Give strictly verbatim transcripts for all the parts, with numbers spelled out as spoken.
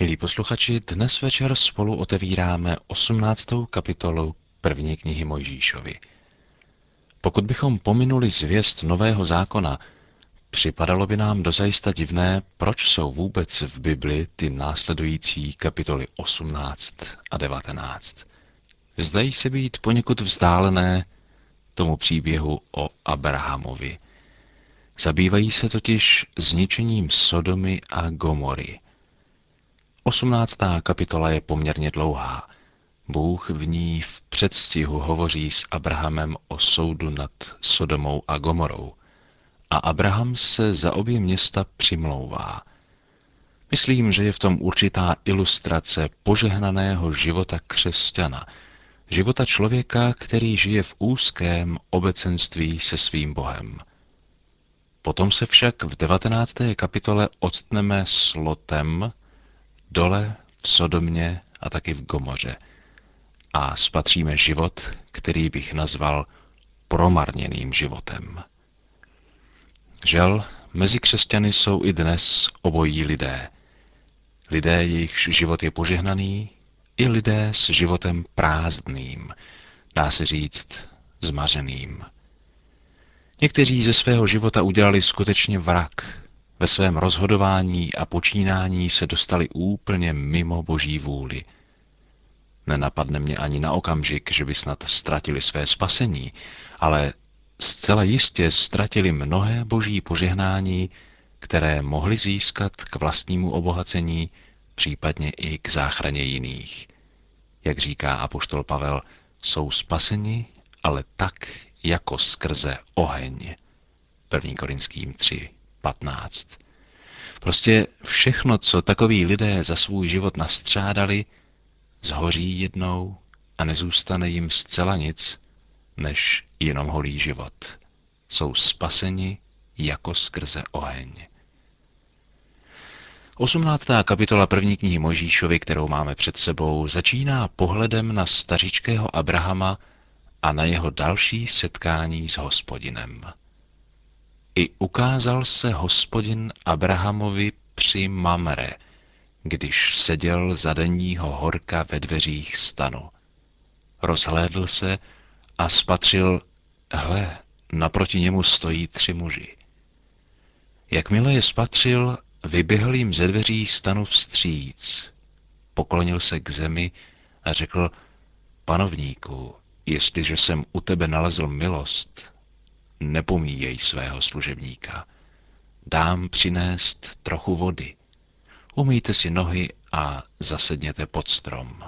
Milí posluchači, dnes večer spolu otevíráme osmnáctou kapitolu první knihy Mojžíšovy. Pokud bychom pominuli zvěst Nového zákona, připadalo by nám dozajista divné, proč jsou vůbec v Bibli ty následující kapitoly osmnáct a devatenáct. Zdají se být poněkud vzdálené tomu příběhu o Abrahamovi. Zabývají se totiž zničením Sodomy a Gomory. Osmnáctá kapitola je poměrně dlouhá. Bůh v ní v předstihu hovoří s Abrahamem o soudu nad Sodomou a Gomorou. A Abraham se za obě města přimlouvá. Myslím, že je v tom určitá ilustrace požehnaného života křesťana, života člověka, který žije v úzkém obecenství se svým Bohem. Potom se však v devatenácté kapitole odstneme s Lotem dole v Sodomě a taky v Gomoře a spatříme život, který bych nazval promarněným životem. Žel, mezi křesťany jsou i dnes obojí lidé. Lidé, jejichž život je požehnaný, i lidé s životem prázdným, dá se říct zmařeným. Někteří ze svého života udělali skutečně vrak. Ve svém rozhodování a počínání se dostali úplně mimo Boží vůli. Nenapadne mě ani na okamžik, že by snad ztratili své spasení, ale zcela jistě ztratili mnohé Boží požehnání, které mohli získat k vlastnímu obohacení, případně i k záchraně jiných. Jak říká apoštol Pavel, jsou spaseni, ale tak jako skrze oheň. první Korinským tři patnáct. Prostě všechno, co takoví lidé za svůj život nastřádali, zhoří jednou a nezůstane jim zcela nic, než jenom holý život. Jsou spaseni jako skrze oheň. Osmnáctá kapitola první knihy Mojžíšovy, kterou máme před sebou, začíná pohledem na stařičkého Abrahama a na jeho další setkání s Hospodinem. I ukázal se Hospodin Abrahamovi při Mamre, když seděl za denního horka ve dveřích stanu. Rozhlédl se a spatřil, hle, naproti němu stojí tři muži. Jakmile je spatřil, vyběhl jim ze dveří stanu vstříc, poklonil se k zemi a řekl, panovníku, jestliže jsem u tebe nalezl milost, nepomíjej svého služebníka. Dám přinést trochu vody. Umýjte si nohy a zasedněte pod strom.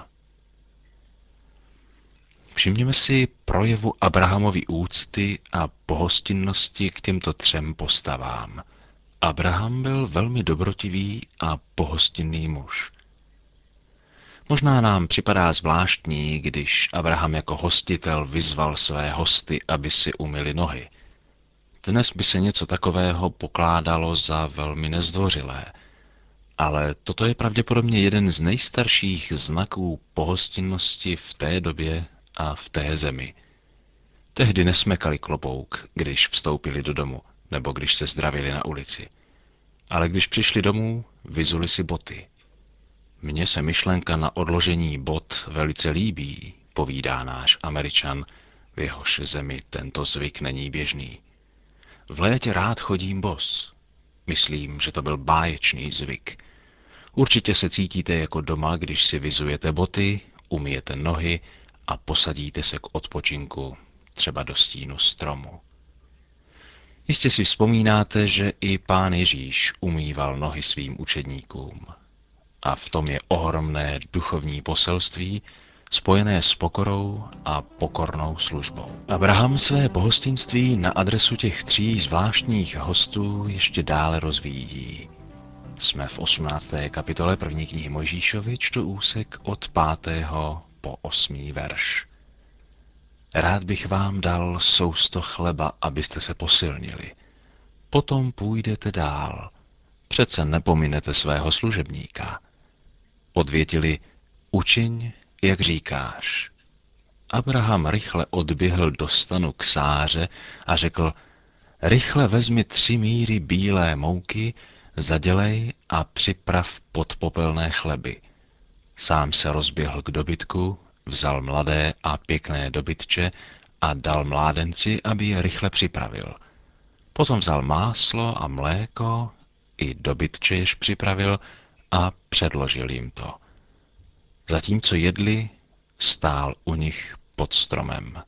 Všimněme si projevu Abrahamovy úcty a pohostinnosti k těmto třem postavám. Abraham byl velmi dobrotivý a pohostinný muž. Možná nám připadá zvláštní, když Abraham jako hostitel vyzval své hosty, aby si umyli nohy. Dnes by se něco takového pokládalo za velmi nezdvořilé, ale toto je pravděpodobně jeden z nejstarších znaků pohostinnosti v té době a v té zemi. Tehdy nesmekali klobouk, když vstoupili do domu, nebo když se zdravili na ulici. Ale když přišli domů, vyzuli si boty. Mně se myšlenka na odložení bot velice líbí, povídá náš Američan, v jehož zemi tento zvyk není běžný. V létě rád chodím bos. Myslím, že to byl báječný zvyk. Určitě se cítíte jako doma, když si vyzujete boty, umyjete nohy a posadíte se k odpočinku, třeba do stínu stromu. Jistě si vzpomínáte, že i Pán Ježíš umýval nohy svým učedníkům. A v tom je ohromné duchovní poselství, spojené s pokorou a pokornou službou. Abraham své pohostinství na adresu těch tří zvláštních hostů ještě dále rozvíjí. Jsme v osmnácté kapitole první knihy Mojžíšovy, čtu úsek od pátého po osmý verš. Rád bych vám dal sousto chleba, abyste se posilnili. Potom půjdete dál. Přece nepominete svého služebníka. Odvětili, učiň, jak říkáš. Abraham rychle odběhl do stanu k Sáře a řekl, rychle vezmi tři míry bílé mouky, zadělej a připrav podpopelné chleby. Sám se rozběhl k dobytku, vzal mladé a pěkné dobytče a dal mládenci, aby je rychle připravil. Potom vzal máslo a mléko, i dobytče jež připravil a předložil jim to. Zatímco jedli, stál u nich pod stromem.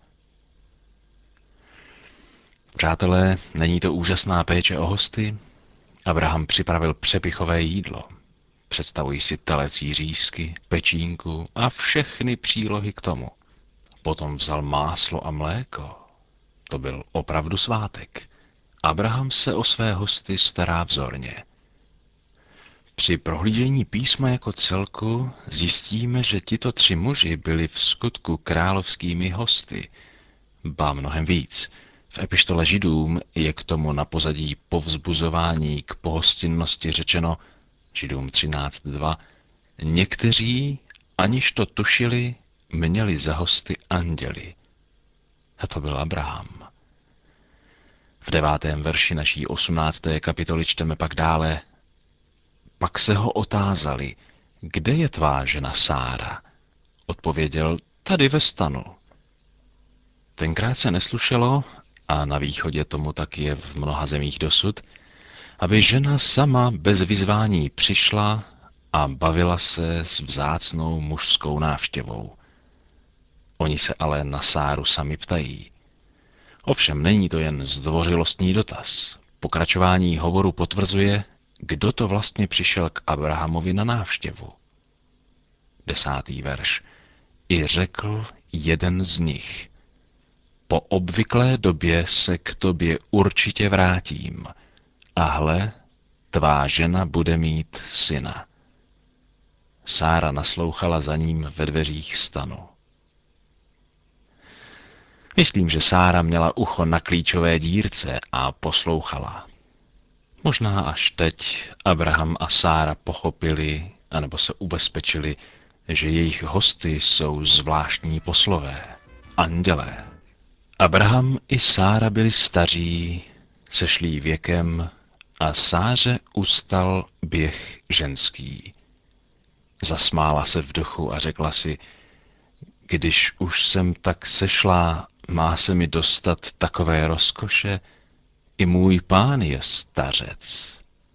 Přátelé, není to úžasná péče o hosty? Abraham připravil přepichové jídlo. Představují si telecí řízky, pečínku a všechny přílohy k tomu. Potom vzal máslo a mléko. To byl opravdu svátek. Abraham se o své hosty stará vzorně. Při prohlížení písma jako celku zjistíme, že tito tři muži byli v skutku královskými hosty. Ba mnohem víc. V epištole Židům je k tomu na pozadí povzbuzování k pohostinnosti řečeno Židům třináct dva. Někteří, aniž to tušili, měli za hosty anděli. A to byl Abraham. V devátém verši naší osmnácté kapitoly čteme pak dále. Pak se ho otázali, kde je tvá žena Sára? Odpověděl, tady ve stanu. Tenkrát se neslušelo, a na východě tomu tak je v mnoha zemích dosud, aby žena sama bez vyzvání přišla a bavila se s vzácnou mužskou návštěvou. Oni se ale na Sáru sami ptají. Ovšem není to jen zdvořilostní dotaz. Pokračování hovoru potvrzuje, kdo to vlastně přišel k Abrahamovi na návštěvu. Desátý verš. I řekl jeden z nich. Po obvyklé době se k tobě určitě vrátím. A hle, tvá žena bude mít syna. Sára naslouchala za ním ve dveřích stanu. Myslím, že Sára měla ucho na klíčové dírce a poslouchala. Možná až teď Abraham a Sára pochopili, anebo se ubezpečili, že jejich hosty jsou zvláštní poslové, andělé. Abraham i Sára byli staří, sešlí věkem a Sáře ustal běh ženský. Zasmála se v duchu a řekla si, když už jsem tak sešlá, má se mi dostat takové rozkoše, i můj pán je stařec.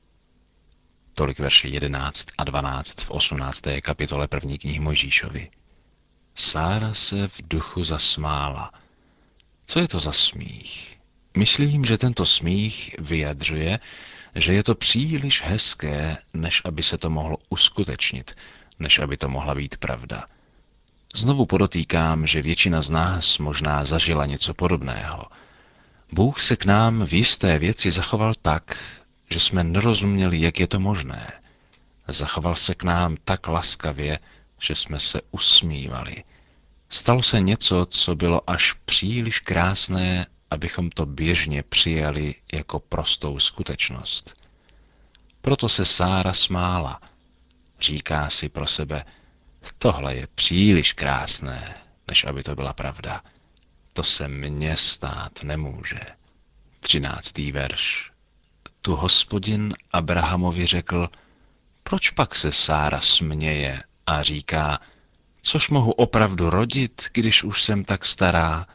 Tolik verše jedenáct a dvanáct v osmnácté kapitole první knihy Mojžíšovi. Sára se v duchu zasmála. Co je to za smích? Myslím, že tento smích vyjadřuje, že je to příliš hezké, než aby se to mohlo uskutečnit, než aby to mohla být pravda. Znovu podotýkám, že většina z nás možná zažila něco podobného. Bůh se k nám v jisté věci zachoval tak, že jsme nerozuměli, jak je to možné. Zachoval se k nám tak laskavě, že jsme se usmívali. Stalo se něco, co bylo až příliš krásné, abychom to běžně přijali jako prostou skutečnost. Proto se Sára smála. Říká si pro sebe, tohle je příliš krásné, než aby to byla pravda. To se mně stát nemůže. Třináctý verš. Tu Hospodin Abrahamovi řekl, proč pak se Sára směje a říká, což mohu opravdu rodit, když už jsem tak stará?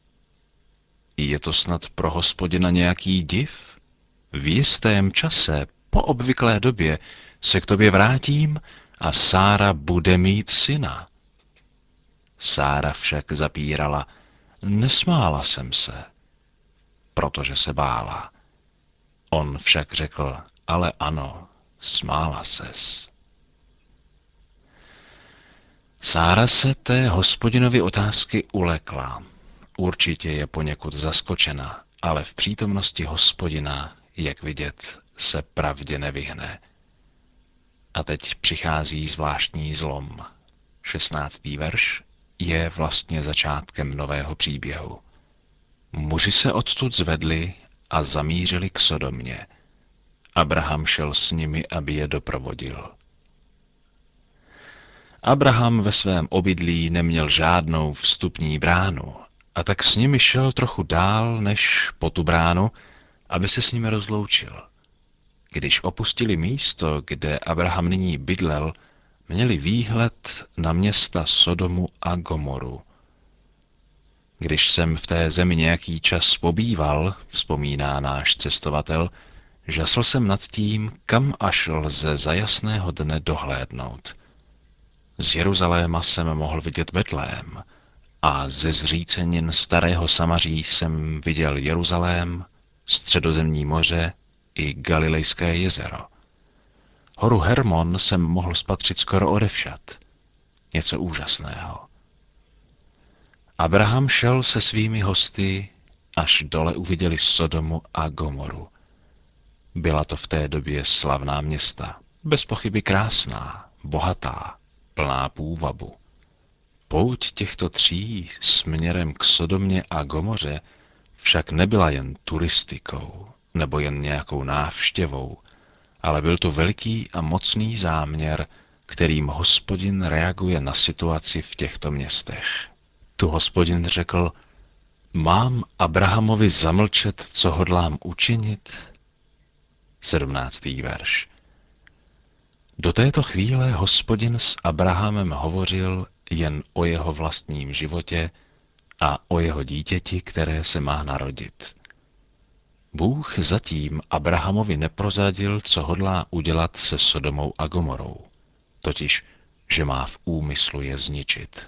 Je to snad pro Hospodina nějaký div? V jistém čase, po obvyklé době, se k tobě vrátím a Sára bude mít syna. Sára však zapírala, nesmála jsem se, protože se bála. On však řekl, ale ano, smála ses. Sára se té Hospodinovy otázky ulekla. Určitě je poněkud zaskočena, ale v přítomnosti Hospodina, jak vidět, se pravdě nevyhne. A teď přichází zvláštní zlom. šestnáctý verš je vlastně začátkem nového příběhu. Muži se odtud zvedli a zamířili k Sodomě. Abraham šel s nimi, aby je doprovodil. Abraham ve svém obydlí neměl žádnou vstupní bránu a tak s nimi šel trochu dál než po tu bránu, aby se s nimi rozloučil. když opustili místo, kde Abraham nyní bydlel, měli výhled na města Sodomu a Gomoru. Když jsem v té zemi nějaký čas pobýval, vzpomíná náš cestovatel, žasl jsem nad tím, kam až lze za jasného dne dohlédnout. Z Jeruzaléma jsem mohl vidět Betlém a ze zřícenin starého Samaří jsem viděl Jeruzalém, Středozemní moře i Galilejské jezero. Horu Hermon jsem mohl spatřit skoro odevšad. Něco úžasného. Abraham šel se svými hosty, až dole uviděli Sodomu a Gomoru. Byla to v té době slavná města, bez pochyby krásná, bohatá, plná půvabu. Pouť těchto tří směrem k Sodomě a Gomoře však nebyla jen turistikou nebo jen nějakou návštěvou, ale byl to veliký a mocný záměr, kterým Hospodin reaguje na situaci v těchto městech. Tu Hospodin řekl, mám Abrahamovi zamlčet, co hodlám učinit? sedmnáctý verš. Do této chvíle Hospodin s Abrahamem hovořil jen o jeho vlastním životě a o jeho dítěti, které se má narodit. Bůh zatím Abrahamovi neprozradil, co hodlá udělat se Sodomou a Gomorou, totiž, že má v úmyslu je zničit.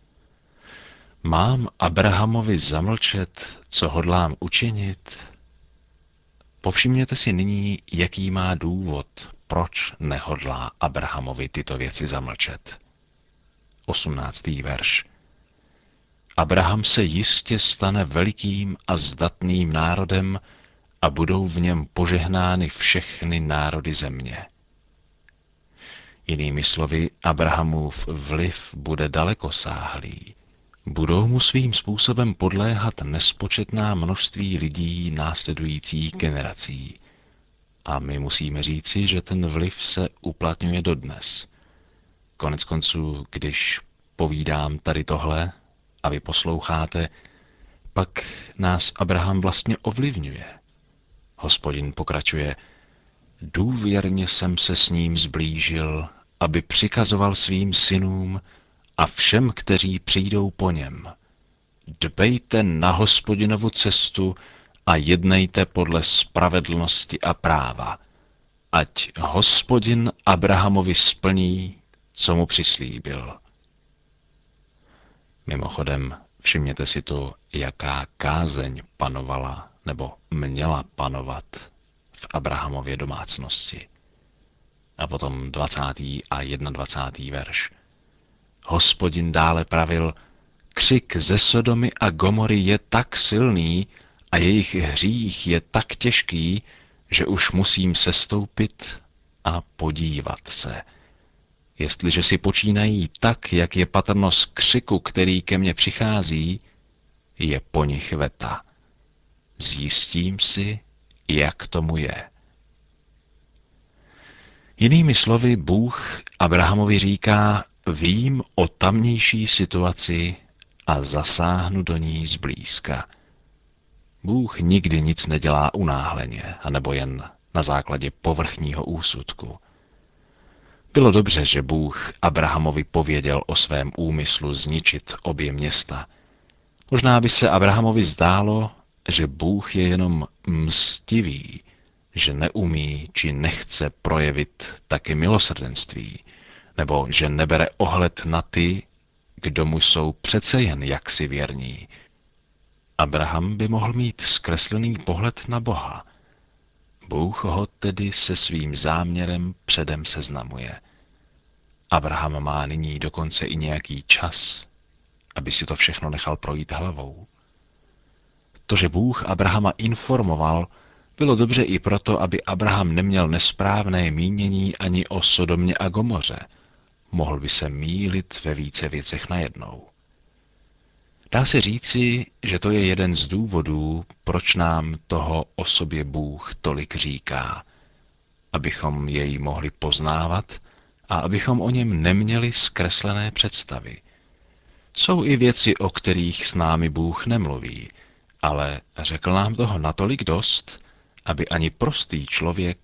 Mám Abrahamovi zamlčet, co hodlám učinit? Povšimněte si nyní, jaký má důvod, proč nehodlá Abrahamovi tyto věci zamlčet. osmnáctý verš. Abraham se jistě stane velikým a zdatným národem a budou v něm požehnány všechny národy země. Jinými slovy, Abrahamův vliv bude dalekosáhlý. Budou mu svým způsobem podléhat nespočetná množství lidí následujících generací. A my musíme říci, že ten vliv se uplatňuje dodnes. Konec konců, když povídám tady tohle a vy posloucháte, pak nás Abraham vlastně ovlivňuje. Hospodin pokračuje, důvěrně jsem se s ním zblížil, aby přikazoval svým synům a všem, kteří přijdou po něm. Dbejte na Hospodinovu cestu a jednejte podle spravedlnosti a práva, ať Hospodin Abrahamovi splní, co mu přislíbil. Mimochodem, všimněte si to, jaká kázeň panovala nebo měla panovat v Abrahamově domácnosti. A potom dvacátý a dvacátý první verš. Hospodin dále pravil, křik ze Sodomy a Gomory je tak silný a jejich hřích je tak těžký, že už musím sestoupit a podívat se. Jestliže si počínají tak, jak je patrno z křiku, který ke mně přichází, je po nich veta. Zjistím si, jak tomu je. Jinými slovy, Bůh Abrahamovi říká, vím o tamnější situaci a zasáhnu do ní zblízka. Bůh nikdy nic nedělá unáhleně, anebo jen na základě povrchního úsudku. Bylo dobře, že Bůh Abrahamovi pověděl o svém úmyslu zničit obě města. Možná by se Abrahamovi zdálo, že Bůh je jenom mstivý, že neumí či nechce projevit taky milosrdenství, nebo že nebere ohled na ty, kdo mu jsou přece jen jaksi věrní. Abraham by mohl mít zkreslený pohled na Boha. Bůh ho tedy se svým záměrem předem seznamuje. Abraham má nyní dokonce i nějaký čas, aby si to všechno nechal projít hlavou. To, že Bůh Abrahama informoval, bylo dobře i proto, aby Abraham neměl nesprávné mínění ani o Sodomě a Gomoře. Mohl by se mýlit ve více věcech najednou. Dá se říci, že to je jeden z důvodů, proč nám toho o sobě Bůh tolik říká, abychom jej mohli poznávat a abychom o něm neměli zkreslené představy. Jsou i věci, o kterých s námi Bůh nemluví, ale řekl nám toho natolik dost, aby ani prostý člověk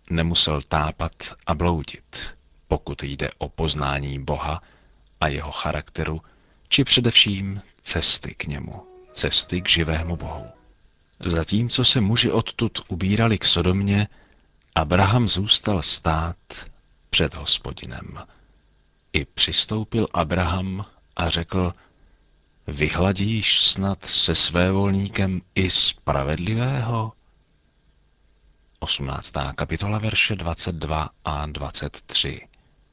nemusel tápat a bloudit, pokud jde o poznání Boha a jeho charakteru, či především cesty k němu, cesty k živému Bohu. Zatímco se muži odtud ubírali k Sodomě, Abraham zůstal stát před Hospodinem. I přistoupil Abraham a řekl: Vyhladíš snad se svévolníkem i spravedlivého? osmnáctá kapitola, verše dvacet dva a dvacet tři.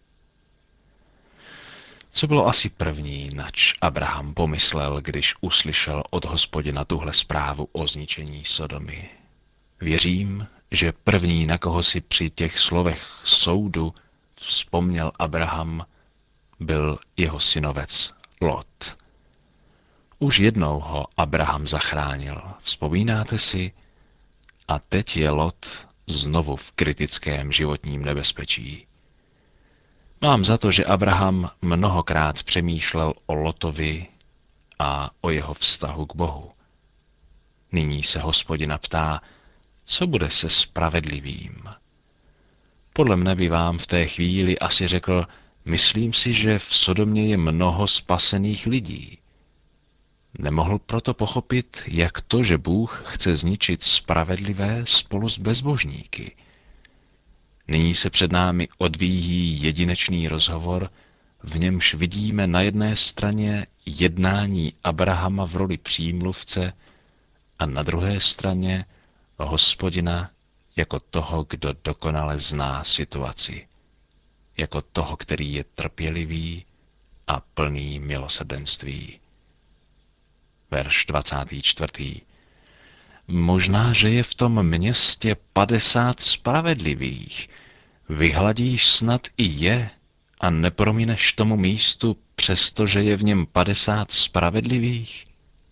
Co bylo asi první, nač Abraham pomyslel, když uslyšel od Hospodina tuhle zprávu o zničení Sodomy? Věřím, že první, na koho si při těch slovech soudu vzpomněl Abraham, byl jeho synovec Lot. Už jednou ho Abraham zachránil, vzpomínáte si? A teď je Lot znovu v kritickém životním nebezpečí. Mám za to, že Abraham mnohokrát přemýšlel o Lotovi a o jeho vztahu k Bohu. Nyní se Hospodina ptá, co bude se spravedlivým. Podle mne by vám v té chvíli asi řekl, myslím si, že v Sodomě je mnoho spasených lidí. Nemohl proto pochopit, jak to, že Bůh chce zničit spravedlivé spolu s bezbožníky. Nyní se před námi odvíjí jedinečný rozhovor, v němž vidíme na jedné straně jednání Abrahama v roli přímluvce a na druhé straně Hospodina jako toho, kdo dokonale zná situaci, jako toho, který je trpělivý a plný milosrdenství. Verš dvacátý čtvrtý. Možná, že je v tom městě padesát spravedlivých. Vyhladíš snad i je a nepromineš tomu místu, přestože je v něm padesát spravedlivých?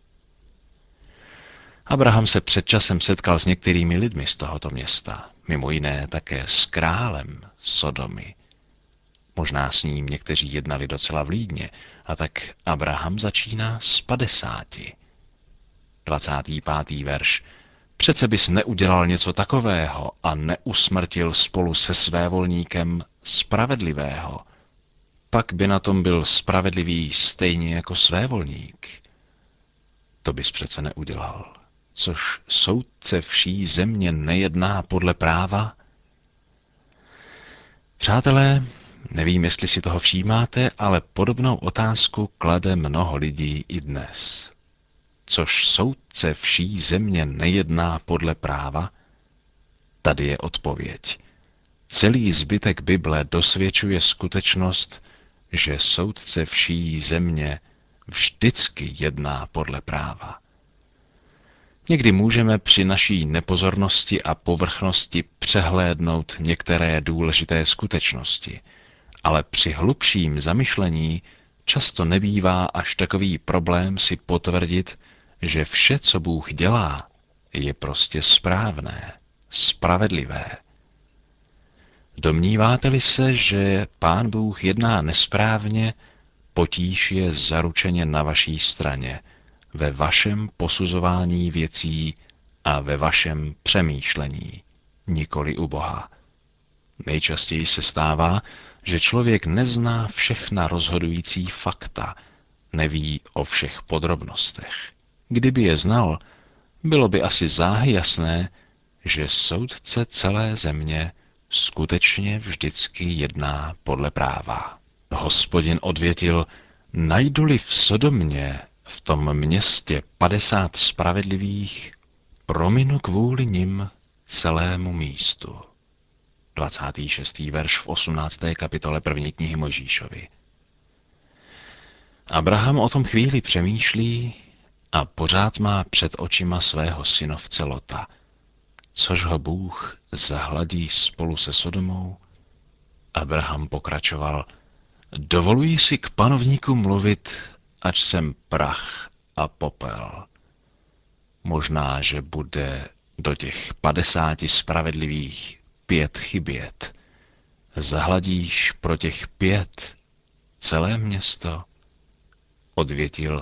Abraham se před časem setkal s některými lidmi z tohoto města, mimo jiné také s králem Sodomy. Možná s ním někteří jednali docela vlídně, a tak Abraham začíná s padesáti. dvacátý pátý verš. Přece bys neudělal něco takového a neusmrtil spolu se svévolníkem spravedlivého. Pak by na tom byl spravedlivý stejně jako svévolník. To bys přece neudělal. Což soudce vší země nejedná podle práva? Přátelé, nevím, jestli si toho všímáte, ale podobnou otázku klade mnoho lidí i dnes. Což soudce vší země nejedná podle práva? Tady je odpověď. Celý zbytek Bible dosvědčuje skutečnost, že soudce vší země vždycky jedná podle práva. Někdy můžeme při naší nepozornosti a povrchnosti přehlédnout některé důležité skutečnosti, ale při hlubším zamyšlení často nebývá až takový problém si potvrdit, že vše, co Bůh dělá, je prostě správné, spravedlivé. Domníváte-li se, že Pán Bůh jedná nesprávně, potíž je zaručeně na vaší straně, ve vašem posuzování věcí a ve vašem přemýšlení, nikoli u Boha. Nejčastěji se stává, že člověk nezná všechna rozhodující fakta, neví o všech podrobnostech. Kdyby je znal, bylo by asi záhy jasné, že soudce celé země skutečně vždycky jedná podle práva. Hospodin odvětil, najdu-li v Sodomě, v tom městě padesát spravedlivých, prominu kvůli nim celému místu. dvacátý šestý verš v osmnácté kapitole první knihy Mojžíšovi. Abraham o tom chvíli přemýšlí a pořád má před očima svého synovce Lota, což ho Bůh zahladí spolu se Sodomou. Abraham pokračoval, dovoluji si k panovníku mluvit, ač jsem prach a popel. Možná, že bude do těch padesáti spravedlivých pět chybět. Zahladíš pro těch pět celé město? Odvětil,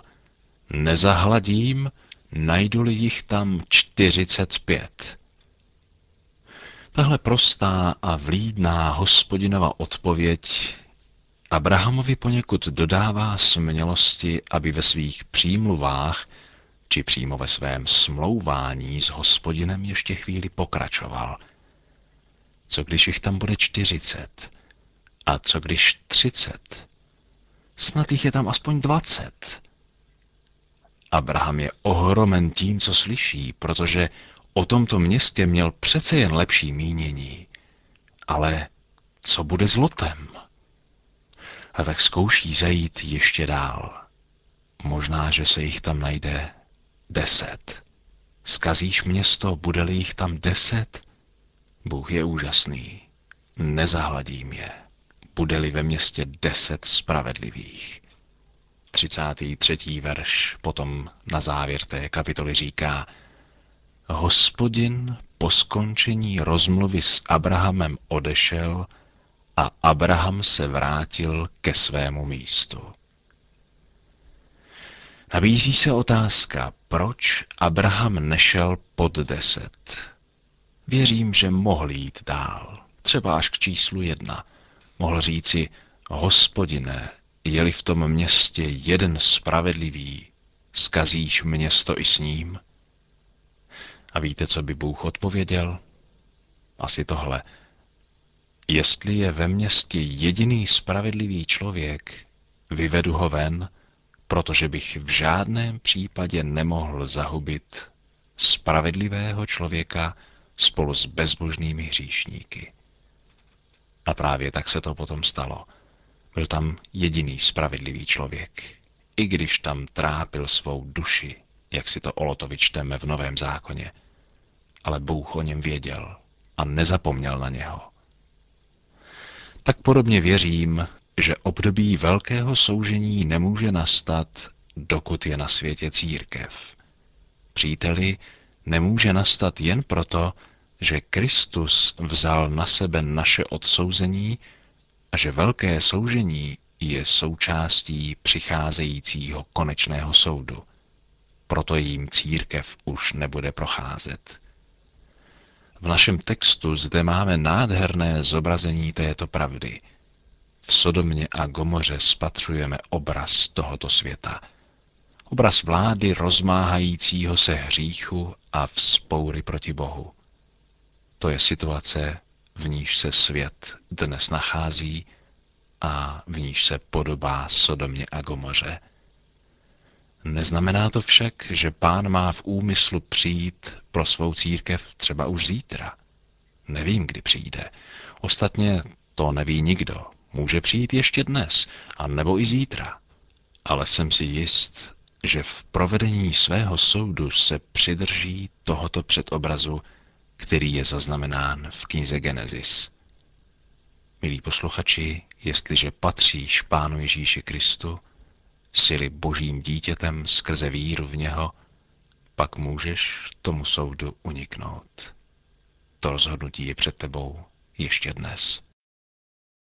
nezahladím, najdu-li jich tam čtyřicet pět. Tahle prostá a vlídná Hospodinova odpověď Abrahamovi poněkud dodává smělosti, aby ve svých přímluvách či přímo ve svém smlouvání s Hospodinem ještě chvíli pokračoval. Co když jich tam bude čtyřicet? A co když třicet? Snad jich je tam aspoň dvacet. Abraham je ohromen tím, co slyší, protože o tomto městě měl přece jen lepší mínění. Ale co bude s Lotem? A tak zkouší zajít ještě dál. Možná, že se jich tam najde deset. Zkazíš město, bude-li jich tam deset? Bůh je úžasný. Nezahladím je. Bude-li ve městě deset spravedlivých. třicátý třetí verš potom na závěr té kapitoly říká: Hospodin po skončení rozmluvy s Abrahamem odešel a Abraham se vrátil ke svému místu. Nabízí se otázka, proč Abraham nešel pod deset. Věřím, že mohl jít dál, třeba až k číslu jedna. Mohl říci: Hospodine, je-li v tom městě jeden spravedlivý, zkazíš město i s ním? A víte, co by Bůh odpověděl? Asi tohle. Jestli je ve městě jediný spravedlivý člověk, vyvedu ho ven, protože bych v žádném případě nemohl zahubit spravedlivého člověka spolu s bezbožnými hříšníky. A právě tak se to potom stalo. Byl tam jediný spravedlivý člověk, i když tam trápil svou duši, jak si to o Lotovi čteme v Novém zákoně. Ale Bůh o něm věděl a nezapomněl na něho. Tak podobně věřím, že období velkého soužení nemůže nastat, dokud je na světě církev. Příteli, nemůže nastat jen proto, že Kristus vzal na sebe naše odsouzení a že velké soužení je součástí přicházejícího konečného soudu. Proto jím církev už nebude procházet. V našem textu zde máme nádherné zobrazení této pravdy. V Sodomě a Gomoře spatřujeme obraz tohoto světa. Obraz vlády rozmáhajícího se hříchu a vzpoury proti Bohu. To je situace, v níž se svět dnes nachází a v níž se podobá Sodomě a Gomoře. Neznamená to však, že Pán má v úmyslu přijít pro svou církev třeba už zítra. Nevím, kdy přijde. Ostatně to neví nikdo. Může přijít ještě dnes, a nebo i zítra. Ale jsem si jist, že v provedení svého soudu se přidrží tohoto předobrazu, který je zaznamenán v knize Genesis. Milí posluchači, jestliže patříš Pánu Ježíši Kristu, jsi-li Božím dítětem skrze víru v něho, pak můžeš tomu soudu uniknout. To rozhodnutí je před tebou ještě dnes.